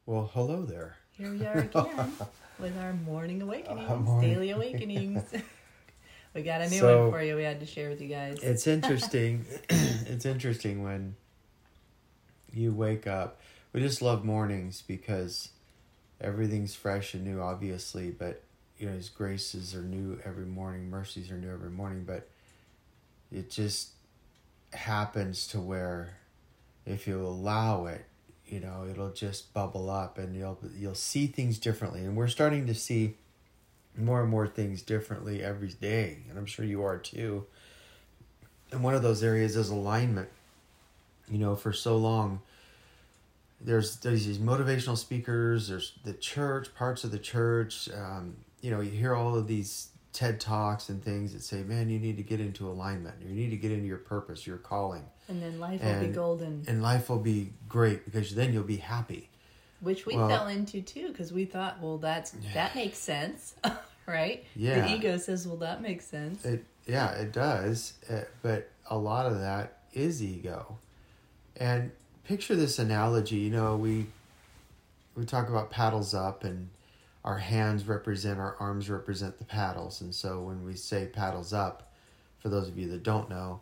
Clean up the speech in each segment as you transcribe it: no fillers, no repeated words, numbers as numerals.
Well, hello there. Here we are again with our morning awakenings, daily awakenings. We got a new one for you we had to share with you guys. It's interesting. It's interesting when you wake up. We just love mornings because everything's fresh and new, obviously, but His graces are new every morning, mercies are new every morning, but it just happens to where if you allow it, it'll just bubble up and you'll see things differently. And we're starting to see more and more things differently every day. And I'm sure you are too. And one of those areas is alignment. For so long, there's these motivational speakers, there's the church, parts of the church. You hear all of these TED Talks and things that say, man, you need to get into alignment. You need to get into your purpose, your calling. And then life will be golden. And life will be great because then you'll be happy. Which we fell into too, because we thought, well, that makes sense, right? Yeah. The ego says, well, that makes sense. It does. But a lot of that is ego. And picture this analogy. We talk about paddles up, and our hands represent, our arms represent the paddles. And so when we say paddles up, for those of you that don't know,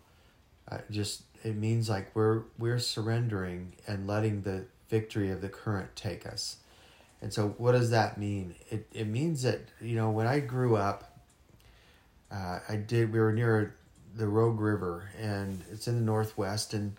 it means like we're surrendering and letting the victory of the current take us. And so what does that mean? It means that, when I grew up, we were near the Rogue River, and it's in the Northwest, and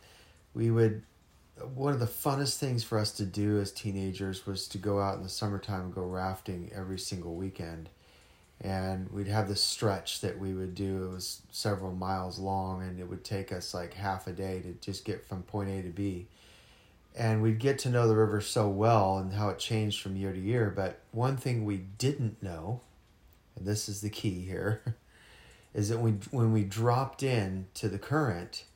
one of the funnest things for us to do as teenagers was to go out in the summertime and go rafting every single weekend. And we'd have this stretch that we would do. It was several miles long, and it would take us like half a day to just get from point A to B. And we'd get to know the river so well and how it changed from year to year. But one thing we didn't know, and this is the key here, is that when we dropped in to the current,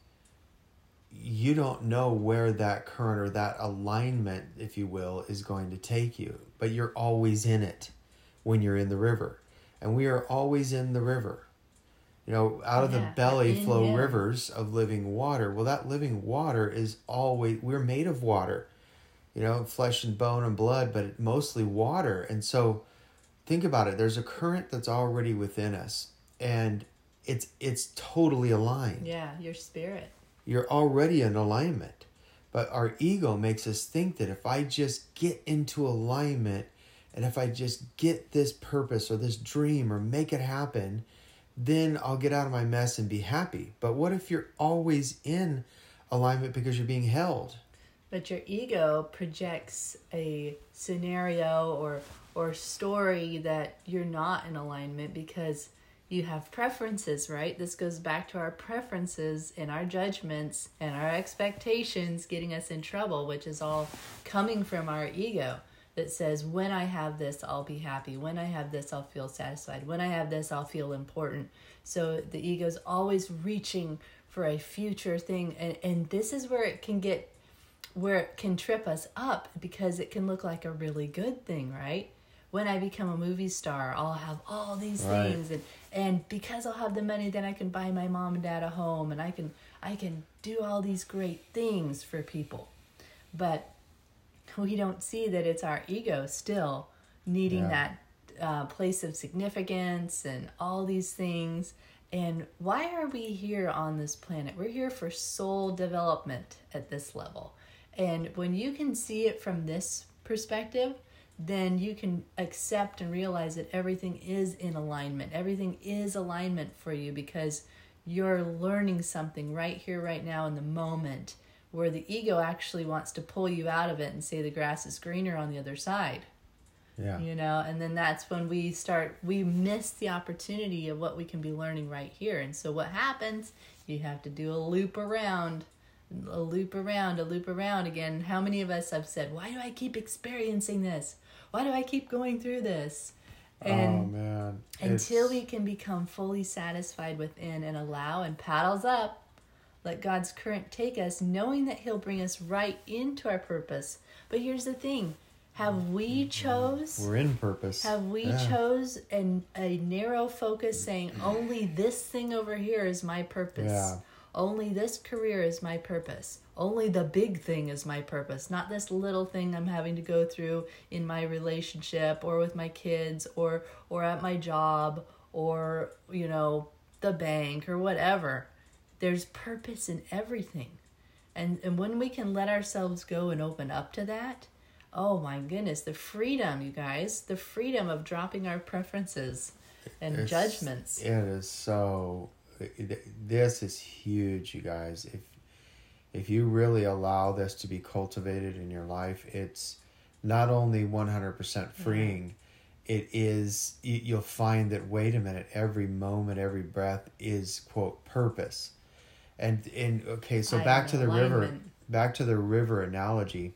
you don't know where that current or that alignment, if you will, is going to take you. But you're always in it when you're in the river. And we are always in the river. Out of the belly flow rivers of living water. Well, that living water is always, we're made of water. Flesh and bone and blood, but mostly water. And so think about it. There's a current that's already within us. And it's totally aligned. Yeah, your spirit. You're already in alignment. But our ego makes us think that if I just get into alignment, and if I just get this purpose or this dream or make it happen, then I'll get out of my mess and be happy. But what if you're always in alignment because you're being held? But your ego projects a scenario or story that you're not in alignment because you have preferences, right? This goes back to our preferences and our judgments and our expectations getting us in trouble, which is all coming from our ego. That says, when I have this, I'll be happy. When I have this, I'll feel satisfied. When I have this, I'll feel important. So the ego's always reaching for a future thing. And this is where it can trip us up because it can look like a really good thing, right? When I become a movie star, I'll have all these things. And because I'll have the money, then I can buy my mom and dad a home. And I can do all these great things for people. But we don't see that it's our ego still needing that place of significance and all these things. And why are we here on this planet? We're here for soul development at this level. And when you can see it from this perspective, then you can accept and realize that everything is in alignment. Everything is alignment for you because you're learning something right here, right now in the moment, where the ego actually wants to pull you out of it and say the grass is greener on the other side. Yeah. And then that's when we miss the opportunity of what we can be learning right here. And so what happens, you have to do a loop around again. How many of us have said, why do I keep experiencing this? Why do I keep going through this? And until we can become fully satisfied within and allow and paddles up, let God's current take us, knowing that He'll bring us right into our purpose. But here's the thing. Have we chose? We're in purpose. Have we chose a narrow focus saying, only this thing over here is my purpose? Yeah. Only this career is my purpose. Only the big thing is my purpose, not this little thing I'm having to go through in my relationship or with my kids or at my job or, the bank or whatever. There's purpose in everything. And when we can let ourselves go and open up to that, oh my goodness, the freedom, you guys, the freedom of dropping our preferences and judgments. It is so, this is huge, you guys. If you really allow this to be cultivated in your life, it's not only 100% freeing, it is, you'll find that, wait a minute, every moment, every breath is, quote, purpose. And okay, so back to the river analogy.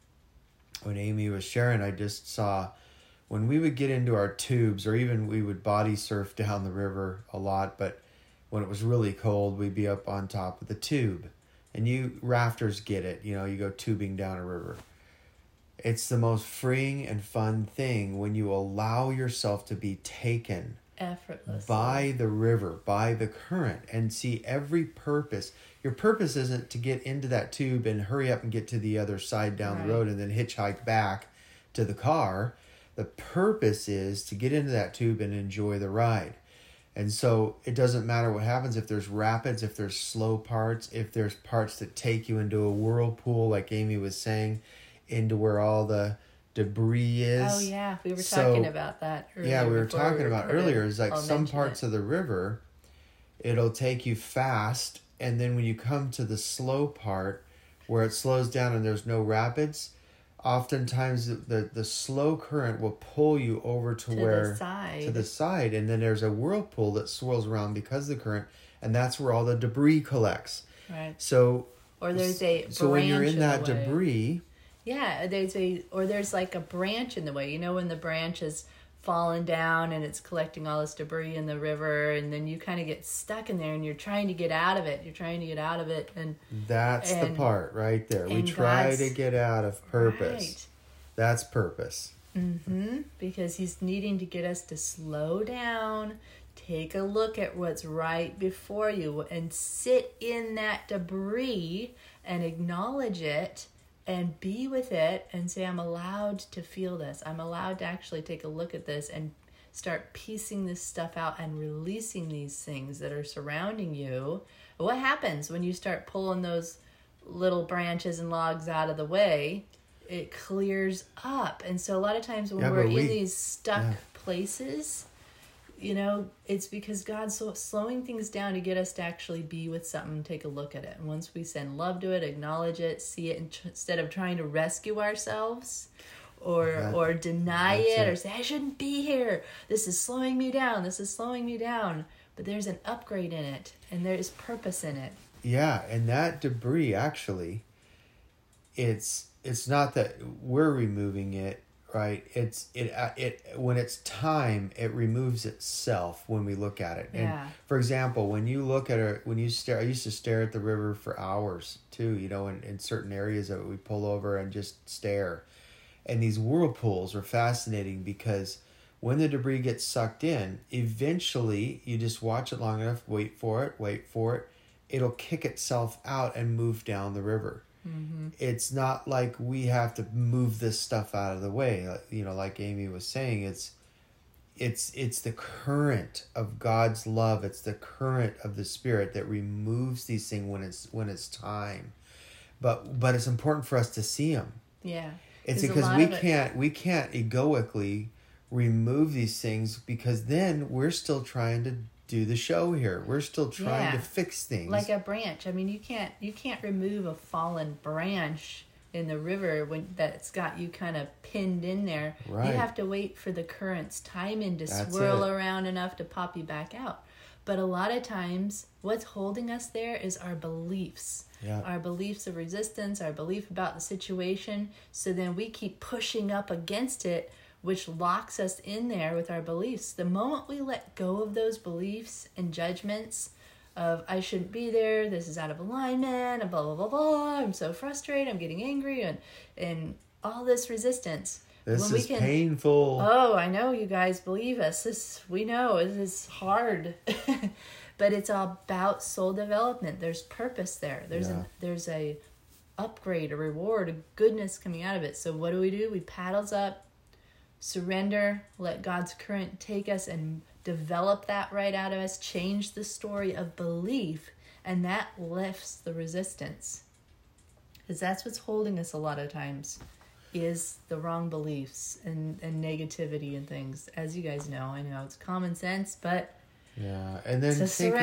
When Amy was sharing, I just saw when we would get into our tubes, or even we would body surf down the river a lot, but when it was really cold, we'd be up on top of the tube. And you rafters get it, you go tubing down a river. It's the most freeing and fun thing when you allow yourself to be taken effortlessly by the river, by the current, and see every purpose. Your purpose isn't to get into that tube and hurry up and get to the other side down the road and then hitchhike back to the car. The purpose is to get into that tube and enjoy the ride. And so it doesn't matter what happens, if there's rapids, if there's slow parts, if there's parts that take you into a whirlpool, like Amy was saying, into where all the debris is. Oh yeah, we were talking about that earlier. Yeah, we were talking about earlier. It's like some parts of the river, it'll take you fast, and then when you come to the slow part where it slows down and there's no rapids, oftentimes the slow current will pull you over to the side, and then there's a whirlpool that swirls around because of the current, and that's where all the debris collects. Right. So there's a branch when you're in that debris. Yeah, there's like a branch in the way. When the branch has fallen down and it's collecting all this debris in the river, and then you kind of get stuck in there and you're trying to get out of it. And that's the part right there. We try to get out of purpose. Right. That's purpose. Mm-hmm. Because he's needing to get us to slow down, take a look at what's right before you, and sit in that debris and acknowledge it. And be with it and say, I'm allowed to feel this. I'm allowed to actually take a look at this and start piecing this stuff out and releasing these things that are surrounding you. What happens when you start pulling those little branches and logs out of the way? It clears up. And so a lot of times when we're in these stuck places, it's because God's slowing things down to get us to actually be with something, take a look at it. And once we send love to it, acknowledge it, see it, instead of trying to rescue ourselves or deny it or say, I shouldn't be here. This is slowing me down. But there's an upgrade in it, and there's purpose in it. Yeah, and that debris, actually, it's not that we're removing it. Right, it when it's time, it removes itself when we look at it. And for example, when you look at it, when you stare, I used to stare at the river for hours too. In certain areas that we pull over and just stare. And these whirlpools are fascinating because when the debris gets sucked in, eventually you just watch it long enough, wait for it, it'll kick itself out and move down the river. Mm-hmm. It's not like we have to move this stuff out of the way. Like Amy was saying, it's the current of God's love. It's the current of the Spirit that removes these things when it's time. But it's important for us to see them. Yeah, it's because we can't egoically remove these things, because then we're still trying to do the show here. We're still trying to fix things. Like a branch. I mean, you can't remove a fallen branch in the river that's got you kind of pinned in there. Right. You have to wait for the current's timing to swirl around enough to pop you back out. But a lot of times, what's holding us there is our beliefs. Yeah. Our beliefs of resistance, our belief about the situation. So then we keep pushing up against it, which locks us in there with our beliefs. The moment we let go of those beliefs and judgments of, I shouldn't be there, this is out of alignment, and blah, blah, blah, blah, I'm so frustrated, I'm getting angry, and all this resistance. This is painful. Oh, I know, you guys, believe us. We know, this is hard. But it's all about soul development. There's purpose there. There's a upgrade, a reward, a goodness coming out of it. So what do? We paddles up, surrender, let God's current take us and develop that right out of us, change the story of belief, and that lifts the resistance. Because that's what's holding us a lot of times, is the wrong beliefs and negativity and things. As you guys know, I know it's common sense, but yeah. And then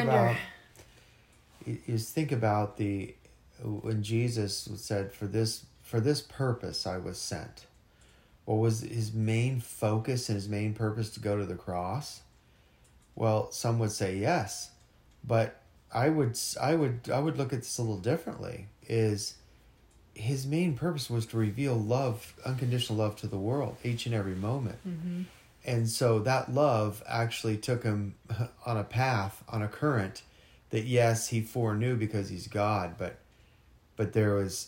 think about when Jesus said, for this purpose I was sent. What was his main focus and his main purpose, to go to the cross? Well, some would say yes, but I would look at this a little differently. Is his main purpose was to reveal love, unconditional love to the world each and every moment. Mm-hmm. And so that love actually took him on a path, on a current that, yes, he foreknew because he's God, but there was,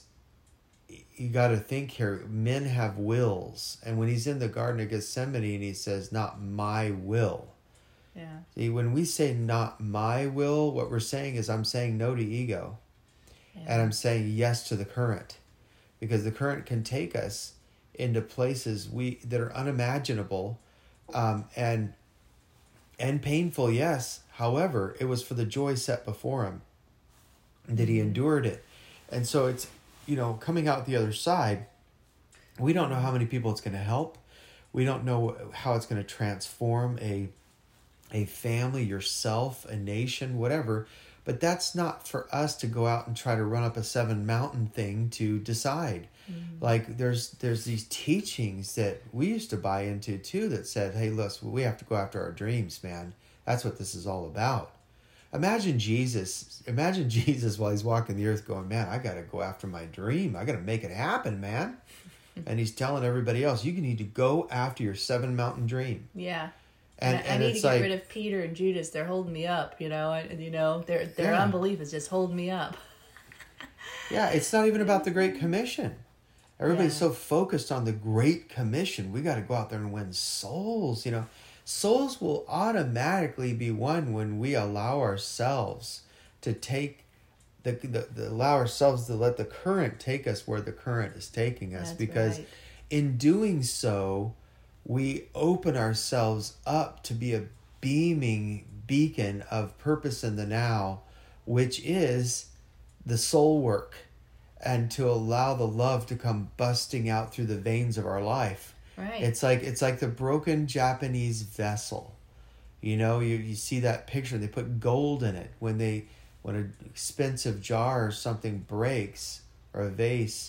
you got to think here, men have wills. And when he's in the Garden of Gethsemane and he says, not my will. Yeah. See, when we say not my will, what we're saying is I'm saying no to ego. Yeah. And I'm saying yes to the current. Because the current can take us into places that are unimaginable and painful, yes. However, it was for the joy set before him that he endured it. And so it's, coming out the other side, we don't know how many people it's going to help. We don't know how it's going to transform a family, yourself, a nation, whatever. But that's not for us to go out and try to run up a 7 mountain thing to decide. Mm-hmm. Like there's these teachings that we used to buy into too that said, hey, listen, we have to go after our dreams, man. That's what this is all about. Imagine Jesus while he's walking the earth going, man, I got to go after my dream. I got to make it happen, man. And he's telling everybody else, you need to go after your 7 mountain dream. Yeah. And I need to get rid of Peter and Judas. They're holding me up, their unbelief is just holding me up. Yeah, it's not even about the Great Commission. Everybody's so focused on the Great Commission. We got to go out there and win souls, Souls will automatically be won when we allow ourselves to take allow ourselves to let the current take us where the current is taking us. That's because right. In doing so, we open ourselves up to be a beaming beacon of purpose in the now, which is the soul work, and to allow the love to come busting out through the veins of our life. Right. It's like the broken Japanese vessel. You see that picture, they put gold in it. When an expensive jar or something breaks, or a vase,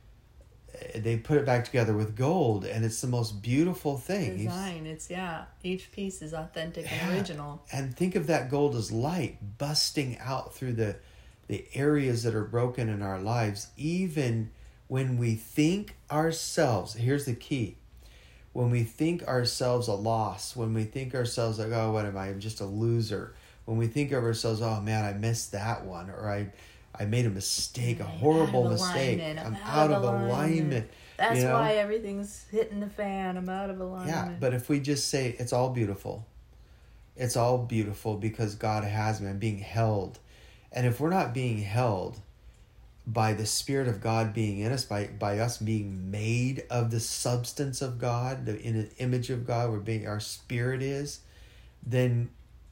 they put it back together with gold, and it's the most beautiful thing. Design, each piece is authentic and original. And think of that gold as light busting out through the areas that are broken in our lives, even when we think ourselves, here's the key, when we think ourselves a loss, when we think ourselves like, oh, what am I? I'm just a loser. When we think of ourselves, oh man, I missed that one, or I made a mistake, a horrible mistake. I'm out of alignment. That's why everything's hitting the fan. I'm out of alignment. Yeah, but if we just say, it's all beautiful. It's all beautiful because God has me. I'm being held. And if we're not being held by the Spirit of God being in us, by us being made of the substance of God, in an image of God, our spirit is, then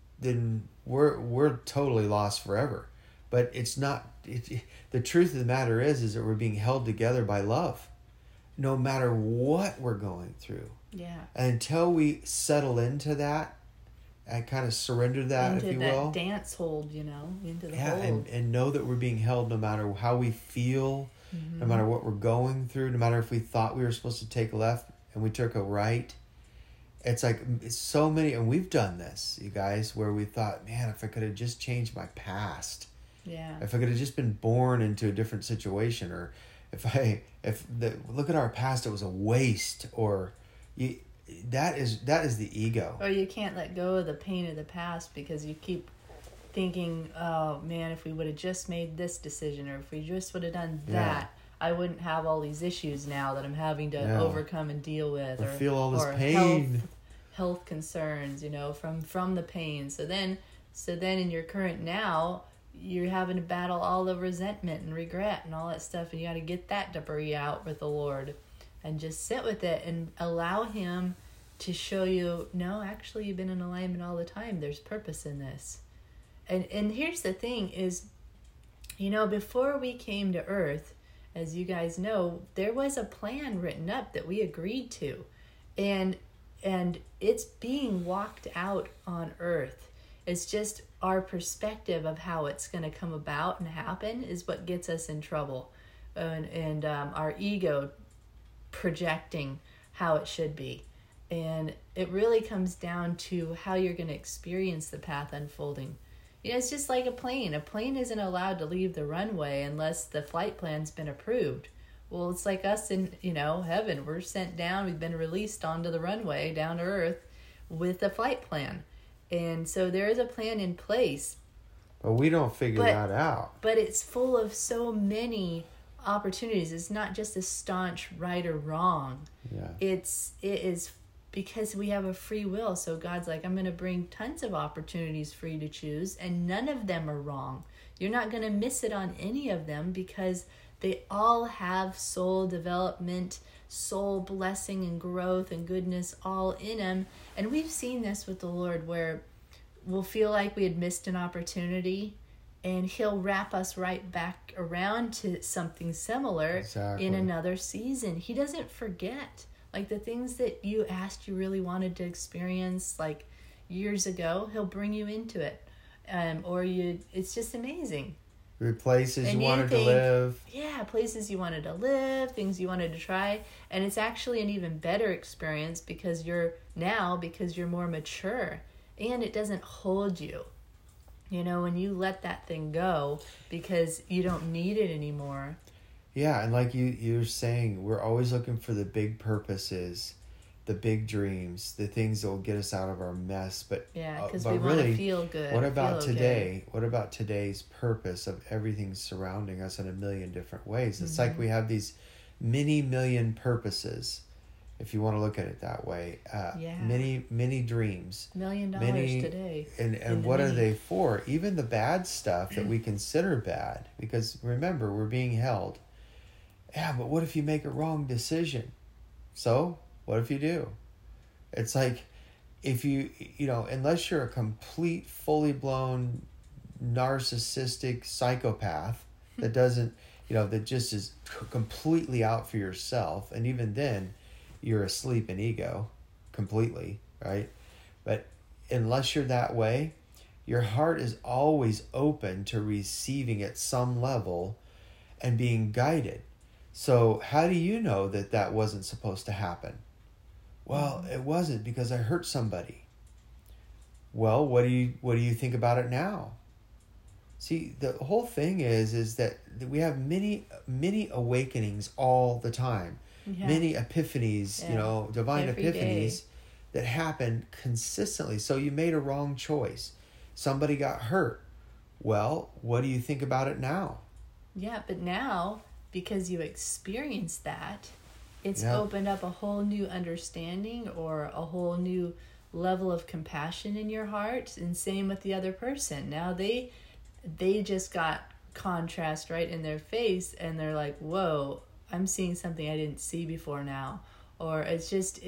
we're totally lost forever. But it's not. The truth of the matter is that we're being held together by love, no matter what we're going through. Yeah. And until we settle into that, and kind of surrender that, into if you that will, dance hold, into the hold. and know that we're being held no matter how we feel, no matter what we're going through, no matter if we thought we were supposed to take a left and we took a right. It's like so many, and we've done this, you guys, where we thought, man, if I could have just changed my past, if I could have just been born into a different situation, or look at our past, it was a waste, or that is the ego. Or you can't let go of the pain of the past because you keep thinking, oh man, if we would have just made this decision, or if we just would have done that, I wouldn't have all these issues now that I'm having to overcome and deal with, or feel all this pain, health concerns, from the pain. So then So then in your current now, you're having to battle all the resentment and regret and all that stuff, and you got to get that debris out with the Lord and just sit with it and allow him to show you, no, actually you've been in alignment all the time. There's purpose in this. And here's the thing is, before we came to earth, as you guys know, there was a plan written up that we agreed to. And it's being walked out on earth. It's just our perspective of how it's going to come about and happen is what gets us in trouble. And our ego projecting how it should be. And it really comes down to how you're going to experience the path unfolding. It's just like a plane. A plane isn't allowed to leave the runway unless the flight plan's been approved. Well, it's like us in, heaven. We're sent down. We've been released onto the runway down to earth with a flight plan. And so there is a plan in place. But we don't figure that out. But it's full of so many opportunities. It's not just a staunch right or wrong. Yeah. It is because we have a free will. So God's like, I'm going to bring tons of opportunities for you to choose, and none of them are wrong. You're not going to miss it on any of them because they all have soul development, soul blessing and growth and goodness all in them. And we've seen this with the Lord where we'll feel like we had missed an opportunity, and he'll wrap us right back around to something similar in another season. He doesn't forget. Like the things that you asked you really wanted to experience like years ago, he'll bring you into it. It's just amazing. Places you wanted to live. Yeah, places you wanted to live, things you wanted to try. And it's actually an even better experience because you're more mature. And it doesn't hold you. When you let that thing go because you don't need it anymore. Yeah, and like you're saying, we're always looking for the big purposes, the big dreams, the things that will get us out of our mess. But because we want to feel good. What about today? What about today's purpose of everything surrounding us in a million different ways? It's like we have these million purposes, if you want to look at it that way. Many dreams. $1 million today. And what are they for? Even the bad stuff that we consider bad. Because remember, we're being held. Yeah, but what if you make a wrong decision? So, what if you do? It's like, if unless you're a complete, fully blown, narcissistic psychopath that doesn't, that just is completely out for yourself, and even then, you're asleep in ego completely, right? But unless you're that way, your heart is always open to receiving at some level and being guided. So how do you know that wasn't supposed to happen? Well, it wasn't because I hurt somebody. Well, what do you think about it now? See, the whole thing is that we have many awakenings all the time. Yeah. Many epiphanies, divine Every epiphanies day. That happen consistently. So you made a wrong choice. Somebody got hurt. Well, what do you think about it now? Yeah, but now, because you experienced that, it's opened up a whole new understanding or a whole new level of compassion in your heart. And same with the other person. Now they just got contrast right in their face, and they're like, whoa, I'm seeing something I didn't see before now. Or it's just,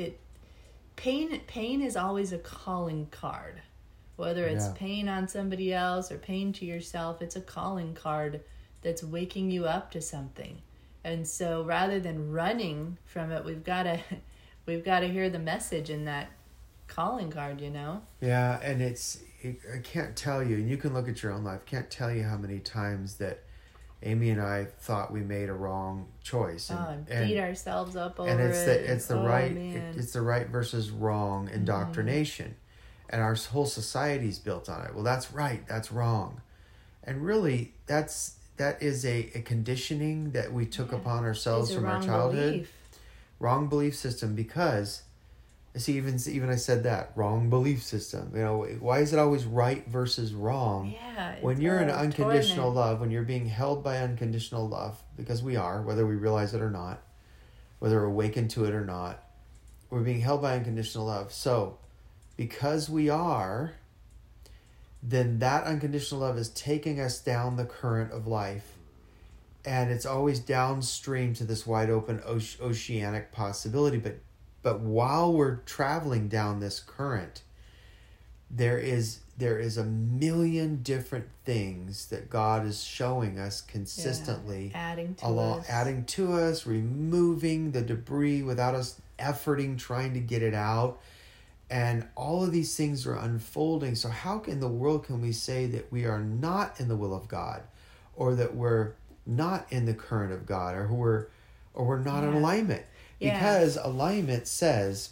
pain is always a calling card. Whether it's pain on somebody else or pain to yourself, it's a calling card that's waking you up to something. And so rather than running from it, we've got to hear the message in that calling card, Yeah, and I can't tell you, and you can look at your own life, can't tell you how many times that Amy and I thought we made a wrong choice, and beat ourselves up over it. And it's the right versus wrong indoctrination, and our whole society's built on it. Well, that's right, that's wrong, and really that is a conditioning that we took upon ourselves from our childhood. Wrong belief system, because see, even I said that, wrong belief system. Why is it always right versus wrong? Yeah. When you're in unconditional love, when you're being held by unconditional love, because we are, whether we realize it or not, whether we're awakened to it or not, we're being held by unconditional love. So, because we are, then that unconditional love is taking us down the current of life. And it's always downstream to this wide open oceanic possibility. But while we're traveling down this current, there is a million different things that God is showing us consistently. Adding to us, removing the debris without us efforting, trying to get it out. And all of these things are unfolding. So how in the world can we say that we are not in the will of God, or that we're not in the current of God, or we're not in alignment? Because alignment says,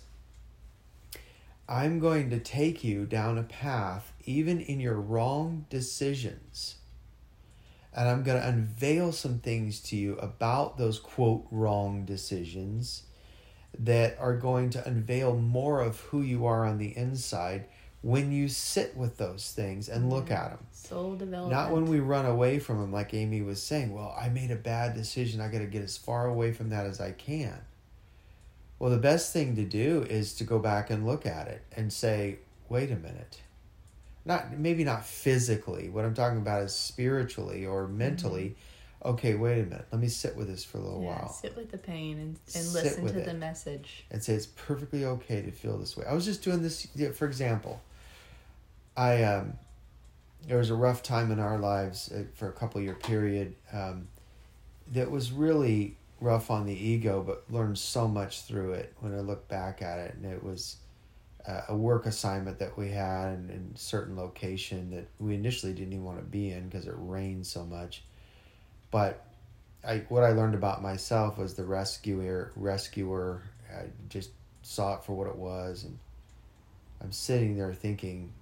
I'm going to take you down a path, even in your wrong decisions, and I'm going to unveil some things to you about those, quote, wrong decisions that are going to unveil more of who you are on the inside when you sit with those things and look at them. Soul development. Not when we run away from them, like Amy was saying. Well, I made a bad decision. I got to get as far away from that as I can. Well, the best thing to do is to go back and look at it and say, wait a minute. Maybe not physically. What I'm talking about is spiritually or mentally. Okay, wait a minute. Let me sit with this for a little while. Sit with the pain and listen to the message. And say it's perfectly okay to feel this way. I was just doing this, for example. There was a rough time in our lives for a couple-year period that was really rough on the ego, but learned so much through it when I look back at it. And it was a work assignment that we had in a certain location that we initially didn't even want to be in because it rained so much. But what I learned about myself was the rescuer. I just saw it for what it was, and I'm sitting there thinking,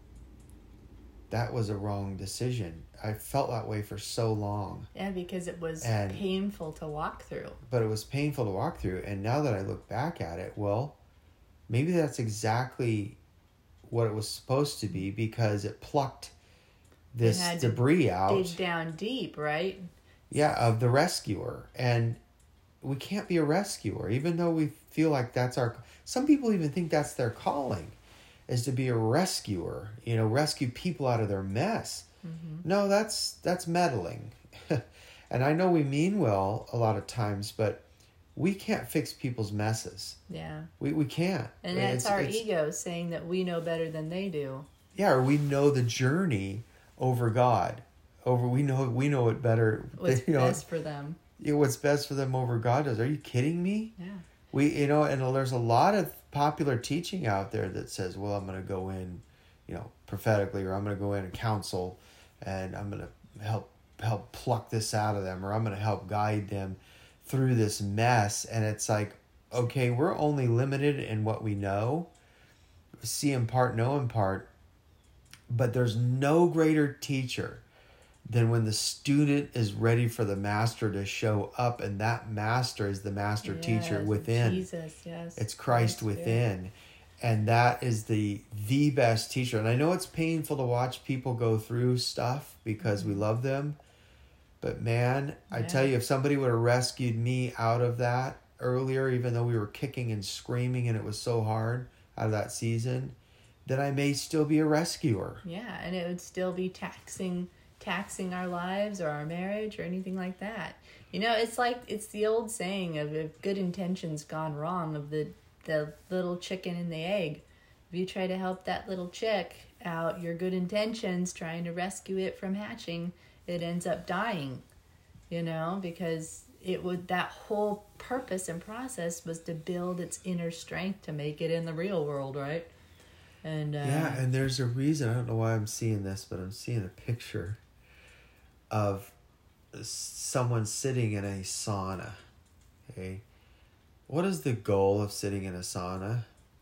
that was a wrong decision. I felt that way for so long. Yeah, because it was painful to walk through. But it was painful to walk through, and now that I look back at it, well, maybe that's exactly what it was supposed to be, because it plucked this debris out. Dig down deep, right? Yeah, of the rescuer. And we can't be a rescuer, even though we feel like that's some people even think that's their calling, is to be a rescuer, rescue people out of their mess. Mm-hmm. No, that's meddling. And I know we mean well a lot of times, but we can't fix people's messes. Yeah. We can't. And that's our ego saying that we know better than they do. Yeah, or we know the journey over God. We know it better. What's best for them. What's best for them over God does. Are you kidding me? Yeah. And there's a lot of popular teaching out there that says, well, I'm going to go in, prophetically, or I'm going to go in and counsel, and I'm going to help pluck this out of them, or I'm going to help guide them through this mess. And it's like, okay, we're only limited in what we know. See in part, know in part. But there's no greater teacher than when the student is ready for the master to show up, and that master is the master teacher within. Jesus, yes. It's Christ within. And that is the best teacher. And I know it's painful to watch people go through stuff because we love them. But man, I tell you, if somebody would have rescued me out of that earlier, even though we were kicking and screaming and it was so hard out of that season, then I may still be a rescuer. Yeah, and it would still be taxing our lives or our marriage or anything like that. It's the old saying of, if good intentions gone wrong, of the little chicken and the egg. If you try to help that little chick out, your good intentions trying to rescue it from hatching, it ends up dying, because that whole purpose and process was to build its inner strength to make it in the real world, right? And and there's a reason. I don't know why I'm seeing this, but I'm seeing a picture of someone sitting in a sauna. Okay, what is the goal of sitting in a sauna?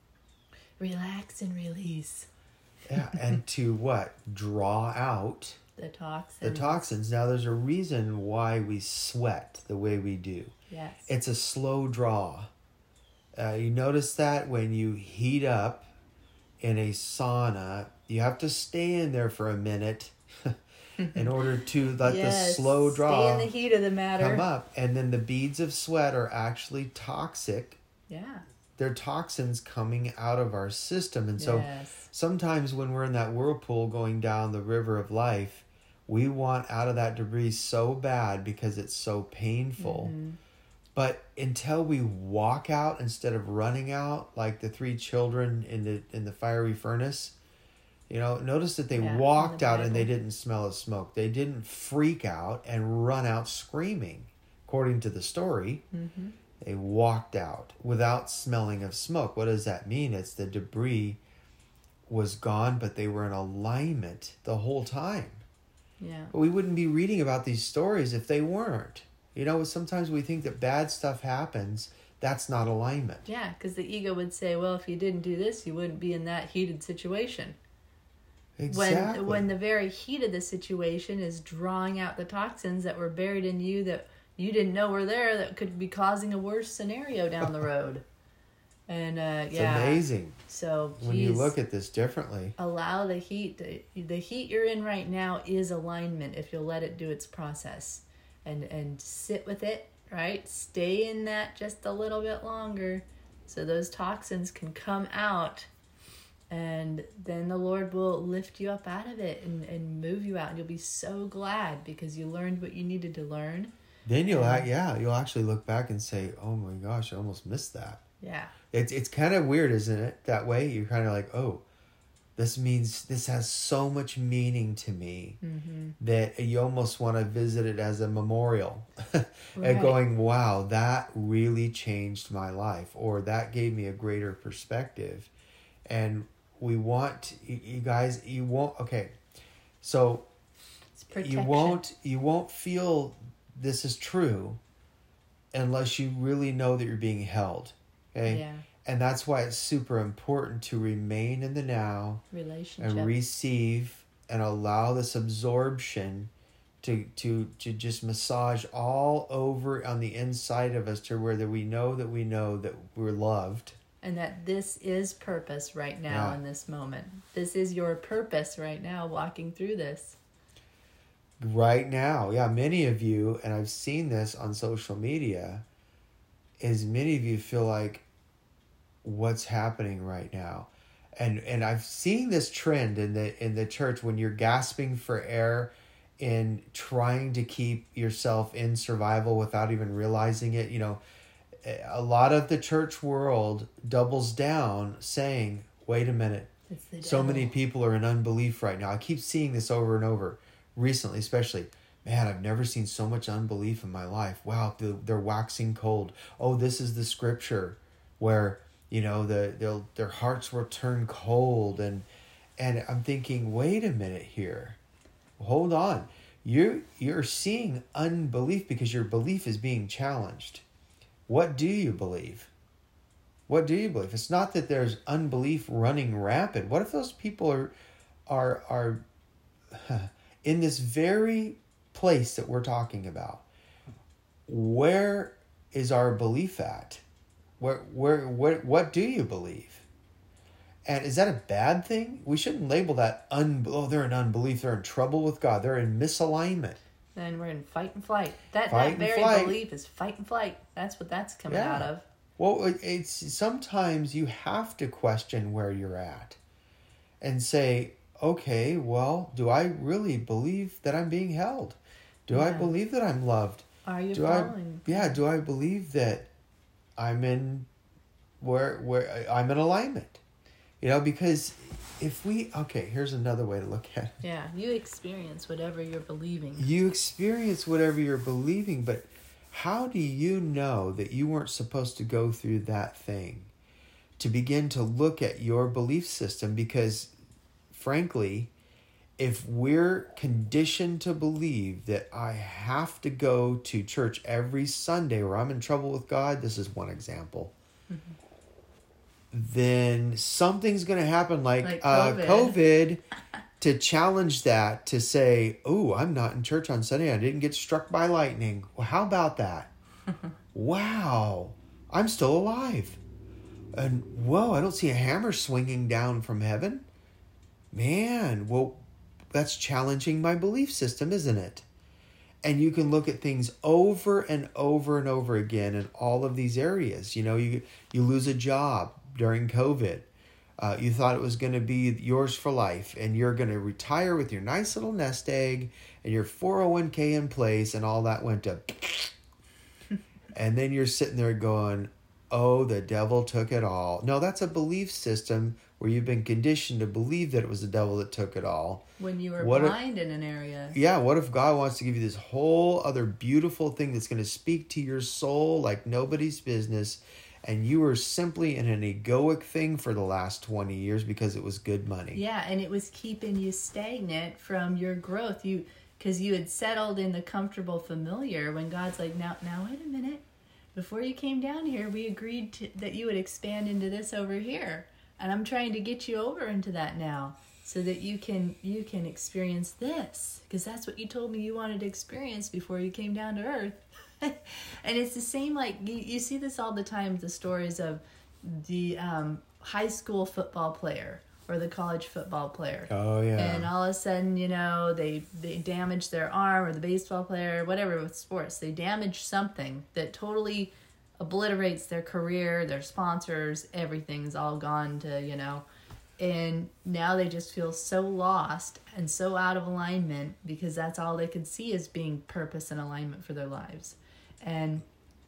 Relax and release. Yeah, and to what? Draw out the toxins. The toxins. Now, there's a reason why we sweat the way we do. Yes. It's a slow draw. You notice that when you heat up in a sauna, you have to stay in there for a minute in order to let the slow draw stay in the heat of the matter come up. And then the beads of sweat are actually toxic they're toxins coming out of our system. And so sometimes when we're in that whirlpool going down the river of life, we want out of that debris so bad because it's so painful. Mm-hmm. But until we walk out instead of running out, like the 3 children in the fiery furnace, notice that they walked out and they didn't smell of smoke. They didn't freak out and run out screaming. According to the story, mm-hmm. They walked out without smelling of smoke. What does that mean? It's the debris was gone, but they were in alignment the whole time. Yeah. But we wouldn't be reading about these stories if they weren't. Sometimes we think that bad stuff happens. That's not alignment. Yeah, because the ego would say, well, if you didn't do this, you wouldn't be in that heated situation. Exactly. When the very heat of the situation is drawing out the toxins that were buried in you that you didn't know were there, that could be causing a worse scenario down the road. And it's amazing. So when you look at this differently, allow the heat. The heat you're in right now is alignment if you'll let it do its process, and sit with it. Right, stay in that just a little bit longer, so those toxins can come out. And then the Lord will lift you up out of it and move you out. And you'll be so glad because you learned what you needed to learn. Then you'll actually look back and say, oh my gosh, I almost missed that. Yeah. It's kind of weird, isn't it? That way you're kind of like, oh, this means this has so much meaning to me mm-hmm. that you almost want to visit it as a memorial. And going, wow, that really changed my life. Or that gave me a greater perspective. And we want you guys, you won't, okay, so you won't feel this is true unless you really know that you're being held, okay? Yeah. And that's why it's super important to remain in the now, relationship, and receive and allow this absorption to just massage all over on the inside of us to where that we know that we're loved. And that this is purpose right now in this moment. This is your purpose right now, walking through this. Right now. Yeah, many of you, and I've seen this on social media, is many of you feel like, what's happening right now? And I've seen this trend in the church when you're gasping for air in trying to keep yourself in survival without even realizing it. A lot of the church world doubles down saying, wait a minute, so many people are in unbelief right now. I keep seeing this over and over recently, especially. Man, I've never seen so much unbelief in my life. Wow, they're waxing cold. Oh, this is the scripture where, their hearts will turn cold. And I'm thinking, wait a minute here. Hold on. You're seeing unbelief because your belief is being challenged. What do you believe? What do you believe? It's not that there's unbelief running rampant. What if those people are in this very place that we're talking about? Where is our belief at? What do you believe? And is that a bad thing? We shouldn't label that they're in unbelief. They're in trouble with God. They're in misalignment. Then we're in fight and flight. That very belief is fight and flight. That's what that's coming out of. Well, it's sometimes you have to question where you're at and say, okay, well, do I really believe that I'm being held? Do I believe that I'm loved? Are you following? Do I believe that I'm in where I'm in alignment? Because if here's another way to look at it. Yeah, you experience whatever you're believing. But how do you know that you weren't supposed to go through that thing? To begin to look at your belief system, because frankly, if we're conditioned to believe that I have to go to church every Sunday or I'm in trouble with God, this is one example. Mm-hmm. Then something's going to happen like COVID to challenge that, to say, oh, I'm not in church on Sunday. I didn't get struck by lightning. Well, how about that? Wow, I'm still alive. And whoa, I don't see a hammer swinging down from heaven. Man, well, that's challenging my belief system, isn't it? And you can look at things over and over and over again in all of these areas. You know, you lose a job during COVID. You thought it was going to be yours for life, and you're going to retire with your nice little nest egg and your 401k in place, and all that went to... And then you're sitting there going, oh, the devil took it all. No, that's a belief system where you've been conditioned to believe that it was the devil that took it all. When you were blind in an area. Yeah, what if God wants to give you this whole other beautiful thing that's going to speak to your soul like nobody's business, and you were simply in an egoic thing for the last 20 years because it was good money. Yeah, and it was keeping you stagnant from your growth. Because you had settled in the comfortable familiar, when God's like, now wait a minute. Before you came down here, we agreed that you would expand into this over here. And I'm trying to get you over into that now so that you can experience this. Because that's what you told me you wanted to experience before you came down to earth. And it's the same, like, you see this all the time, the stories of the high school football player or the college football player. Oh, yeah. And all of a sudden, you know, they damage their arm, or the baseball player, whatever with sports. They damage something that totally obliterates their career, their sponsors, everything's all gone to, you know. And now they just feel so lost and so out of alignment because that's all they could see as being purpose and alignment for their lives. And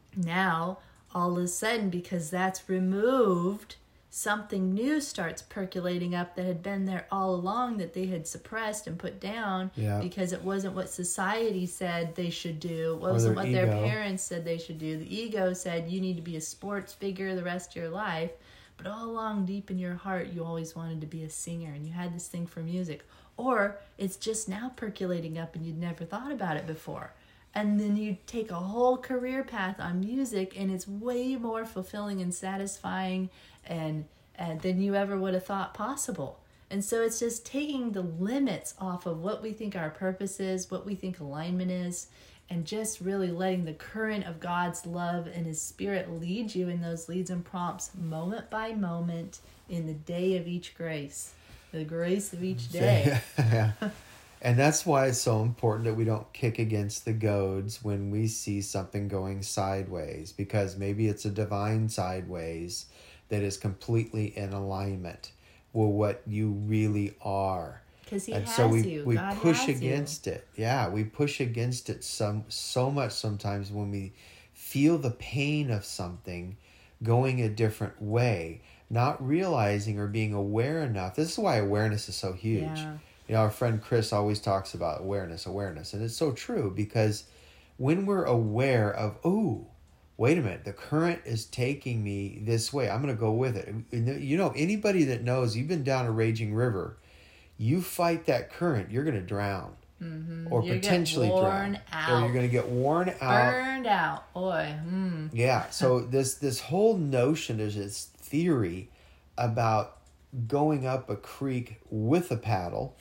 now, all of a sudden, because that's removed, something new starts percolating up that had been there all along that they had suppressed and put down because it wasn't what society said they should do. It wasn't what their parents said they should do. The ego said you need to be a sports figure the rest of your life. But all along deep in your heart, you always wanted to be a singer and you had this thing for music. Or it's just now percolating up and you'd never thought about it before. And then you take a whole career path on music and it's way more fulfilling and satisfying and than you ever would have thought possible. And so it's just taking the limits off of what we think our purpose is, what we think alignment is, and just really letting the current of God's love and His Spirit lead you in those leads and prompts moment by moment in the day of each grace, the grace of each day. Yeah. And that's why it's so important that we don't kick against the goads when we see something going sideways, because maybe it's a divine sideways that is completely in alignment with what you really are. Because He and has so we God push has against you. it. Yeah, we push against it so much sometimes when we feel the pain of something going a different way, not realizing or being aware enough. This is why awareness is so huge. Yeah. You know, our friend Chris always talks about awareness. And it's so true, because when we're aware of, oh, wait a minute, the current is taking me this way, I'm going to go with it. You know, anybody that knows, you've been down a raging river, you fight that current, you're going to drown. Mm-hmm. Or you're potentially drown. Out. Or you're going to get worn out. Burned out, boy. Yeah, so this whole notion, there's this theory about going up a creek with a paddle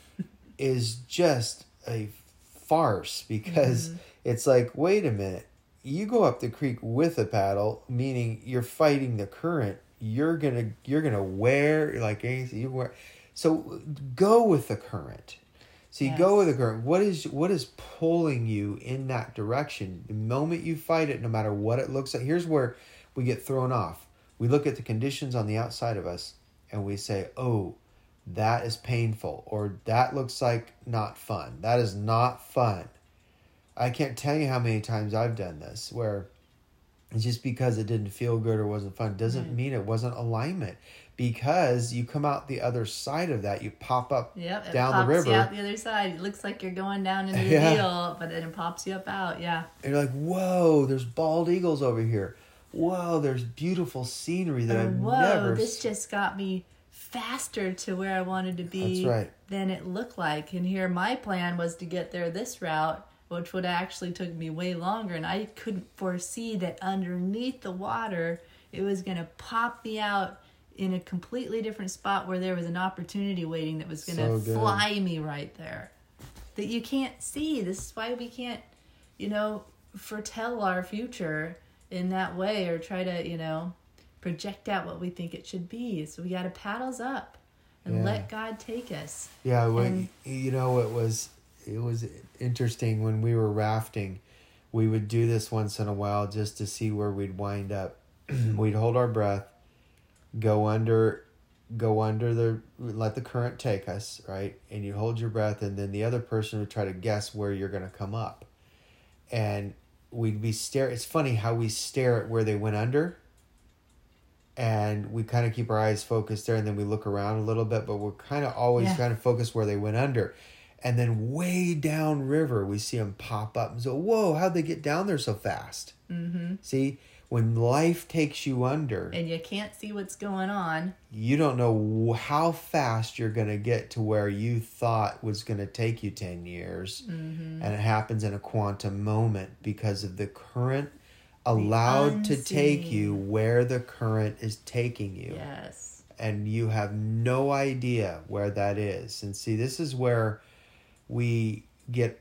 is just a farce, because it's like, wait a minute, you go up the creek with a paddle, meaning you're fighting the current, you're gonna wear like anything you wear. So go with the current. So you go with the current. What is pulling you in that direction? The moment you fight it, no matter what it looks like, here's where we get thrown off. We look at the conditions on the outside of us and we say, oh, that is painful, or that looks like not fun. That is not fun. I can't tell you how many times I've done this, where just because it didn't feel good or wasn't fun doesn't mean it wasn't alignment. Because you come out the other side of that, you pop up down the river. It pops you out the other side. It looks like you're going down into the deal, but then it pops you up out, And you're like, whoa, there's bald eagles over here. Whoa, there's beautiful scenery that I've never... this just got me faster to where I wanted to be than it looked like. And here my plan was to get there this route, which would actually took me way longer. And I couldn't foresee that underneath the water, it was going to pop me out in a completely different spot where there was an opportunity waiting that was going to fly me right there. That you can't see. This is why we can't, foretell our future in that way, or try to, project out what we think it should be. So we got to paddles up and let God take us. Yeah, it was interesting when we were rafting. We would do this once in a while just to see where we'd wind up. We'd hold our breath, go under let the current take us, right? And you hold your breath, and then the other person would try to guess where you're going to come up. And we'd be it's funny how we stare at where they went under, and we kind of keep our eyes focused there, and then we look around a little bit, but we're kind of always kind of focused where they went under. And then way down river, we see them pop up and so, whoa, how'd they get down there so fast? Mm-hmm. See, when life takes you under, and you can't see what's going on, you don't know how fast you're going to get to where you thought was going to take you 10 years. Mm-hmm. And it happens in a quantum moment because of the current allowed to take you where the current is taking you. Yes. And you have no idea where that is. And see, this is where it's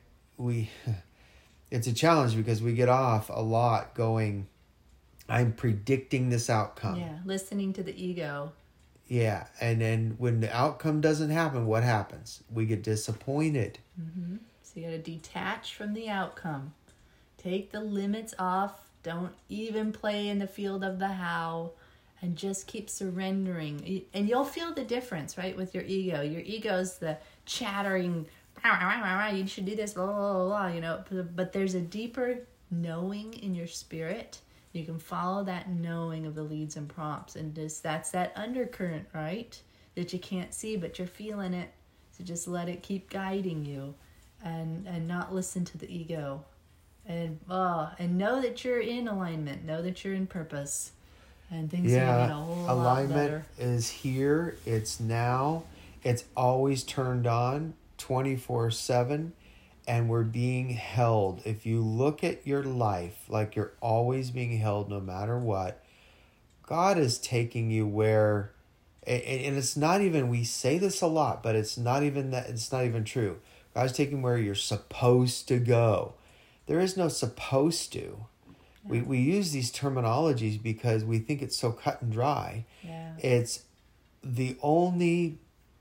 a challenge because we get off a lot going, I'm predicting this outcome. Yeah, listening to the ego. Yeah, and then when the outcome doesn't happen, what happens? We get disappointed. Mm-hmm. So you got to detach from the outcome. Take the limits off. Don't even play in the field of the how. And just keep surrendering. And you'll feel the difference, right, with your ego. Your ego's the chattering, you should do this, blah, blah, blah, you know. But there's a deeper knowing in your spirit. You can follow that knowing of the leads and prompts. And that's that undercurrent, right, that you can't see, but you're feeling it. So just let it keep guiding you and not listen to the ego. And know that you're in alignment. Know that you're in purpose. And things are going to get a whole lot better. Alignment is here. It's now. It's always turned on 24/7. And we're being held. If you look at your life like you're always being held no matter what, God is taking you where, and it's not even, we say this a lot, but it's not even that, it's not even true. God's taking where you're supposed to go. There is no supposed to. Yeah. We use these terminologies because we think it's so cut and dry. Yeah. It's the only,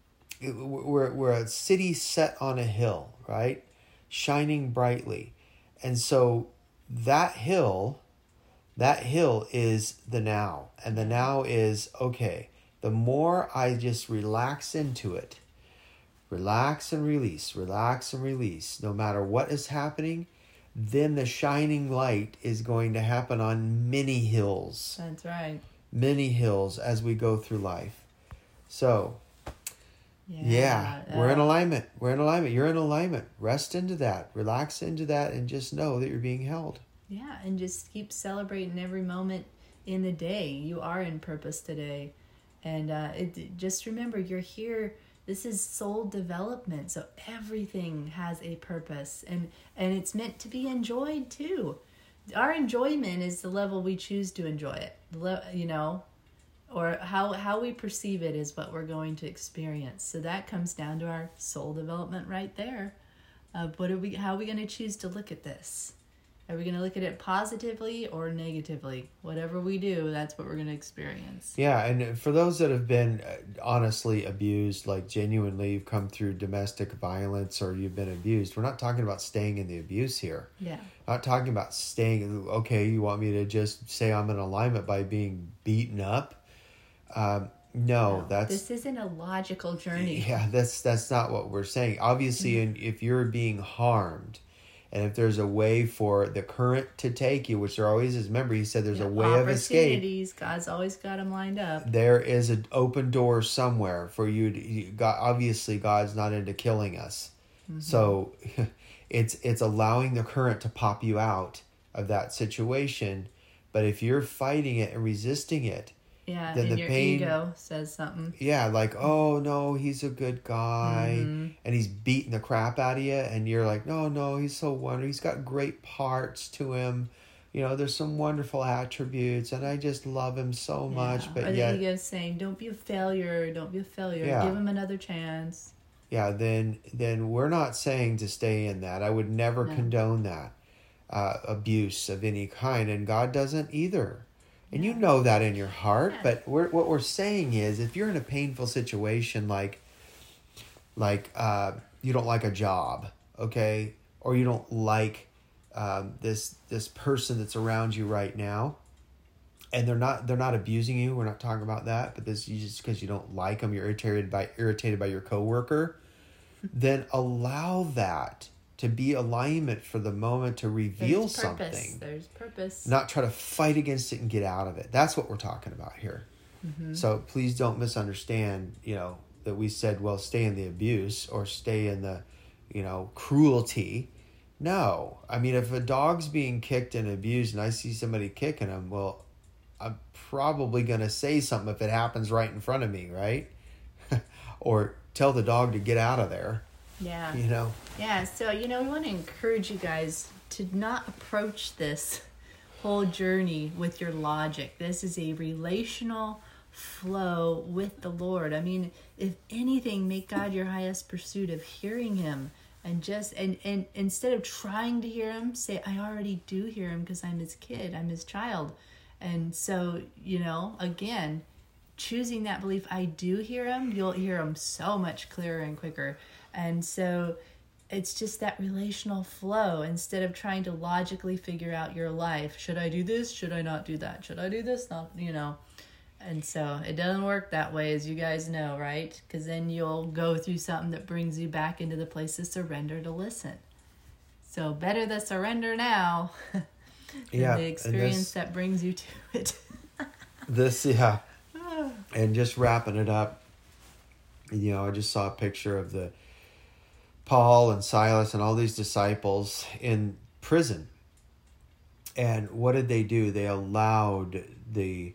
we're a city set on a hill, right? Shining brightly. And so that hill is the now. And the now is, okay, the more I just relax into it, relax and release, no matter what is happening, then the shining light is going to happen on many hills. That's right. Many hills as we go through life. So, yeah, we're in alignment. You're in alignment. Rest into that. Relax into that and just know that you're being held. Yeah, and just keep celebrating every moment in the day. You are in purpose today. And just remember, you're here. This is soul development. So everything has a purpose. And it's meant to be enjoyed too. Our enjoyment is the level we choose to enjoy it. You know, or how we perceive it is what we're going to experience. So that comes down to our soul development right there. How are we going to choose to look at this? Are we going to look at it positively or negatively? Whatever we do, that's what we're going to experience. Yeah, and for those that have been honestly abused, like genuinely you've come through domestic violence or you've been abused, we're not talking about staying in the abuse here. Yeah. Not talking about staying, okay, you want me to just say I'm in alignment by being beaten up? No, this isn't a logical journey. Yeah, that's not what we're saying. Obviously, if you're being harmed, and if there's a way for the current to take you, which there always is. Remember, he said there's a way of escape. Opportunities, God's always got them lined up. There is an open door somewhere for you to. God, obviously, God's not into killing us, so it's allowing the current to pop you out of that situation. But if you're fighting it and resisting it. Yeah, then your ego says something. Yeah, like, oh, no, he's a good guy, and he's beating the crap out of you, and you're like, no, he's so wonderful. He's got great parts to him. You know, there's some wonderful attributes, and I just love him so much. But or the ego's saying, don't be a failure. Yeah. Give him another chance. Yeah, then we're not saying to stay in that. I would never condone that abuse of any kind, and God doesn't either. And you know that in your heart, but what we're saying is, if you're in a painful situation, like you don't like a job, okay, or you don't like this person that's around you right now, and they're not abusing you. We're not talking about that, but this is just because you don't like them. You're irritated by your coworker. Then allow that to be alignment for the moment to reveal something. There's purpose. Not try to fight against it and get out of it. That's what we're talking about here. Mm-hmm. So please don't misunderstand, that we said, well, stay in the abuse or stay in the, cruelty. No. I mean, if a dog's being kicked and abused and I see somebody kicking him, well, I'm probably going to say something if it happens right in front of me, right? Or tell the dog to get out of there. Yeah. Yeah, so, we want to encourage you guys to not approach this whole journey with your logic. This is a relational flow with the Lord. I mean, if anything, make God your highest pursuit of hearing him, and just and instead of trying to hear him, say, I already do hear him because I'm his kid, I'm his child. And so, again, choosing that belief, I do hear him, you'll hear him so much clearer and quicker. And so it's just that relational flow instead of trying to logically figure out your life. Should I do this? Should I not do that? Should I do this? Not, And so it doesn't work that way, as you guys know, right? Because then you'll go through something that brings you back into the place of surrender to listen. So better the surrender now than the experience that brings you to it. And just wrapping it up, I just saw a picture of the Paul and Silas and all these disciples in prison. And what did they do? They allowed they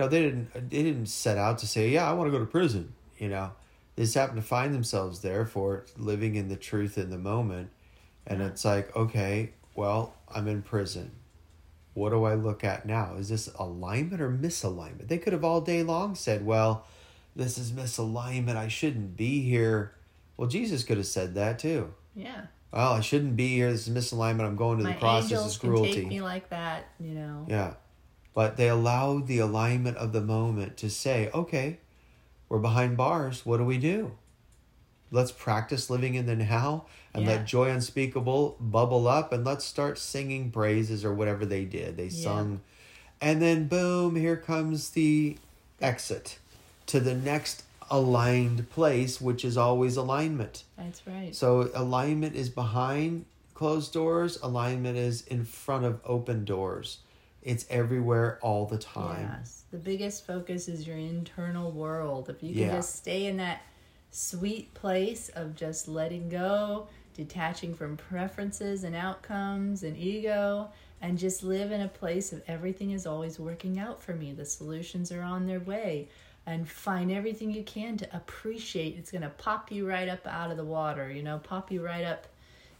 didn't set out to say, yeah, I want to go to prison. They just happened to find themselves there for living in the truth in the moment. And it's like, okay, well, I'm in prison. What do I look at now? Is this alignment or misalignment? They could have all day long said, well, this is misalignment. I shouldn't be here. Well, Jesus could have said that too. Yeah. Well, I shouldn't be here. This is misalignment. I'm going to the cross. This is cruelty. Can take me like that, Yeah. But they allowed the alignment of the moment to say, okay, we're behind bars. What do we do? Let's practice living in the now and let joy unspeakable bubble up, and let's start singing praises or whatever they did. They sung. And then boom, here comes the exit to the next aligned place, which is always alignment. That's right. So alignment is behind closed doors. Alignment is in front of open doors. It's everywhere all the time. Yes. The biggest focus is your internal world. If you can just stay in that sweet place of just letting go, detaching from preferences and outcomes and ego, and just live in a place of everything is always working out for me. The solutions are on their way. And find everything you can to appreciate. It's going to pop you right up out of the water, pop you right up,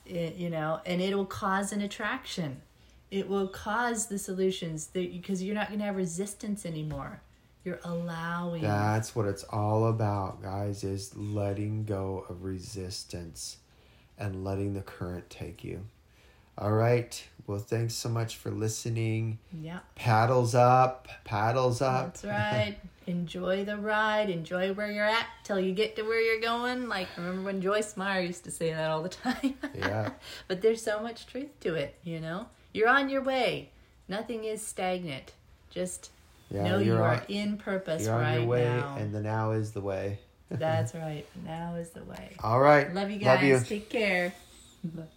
and it'll cause an attraction. It will cause the solutions because you're not going to have resistance anymore. You're allowing. That's what it's all about, guys, is letting go of resistance and letting the current take you. All right. Well, thanks so much for listening. Yeah. Paddles up. That's right. Enjoy the ride. Enjoy where you're at till you get to where you're going. Like, remember when Joyce Meyer used to say that all the time? Yeah. But there's so much truth to it, You're on your way. Nothing is stagnant. Just know you are in purpose right now. You're on your way, and the now is the way. That's right. Now is the way. All right. Love you guys. Take care. Bye.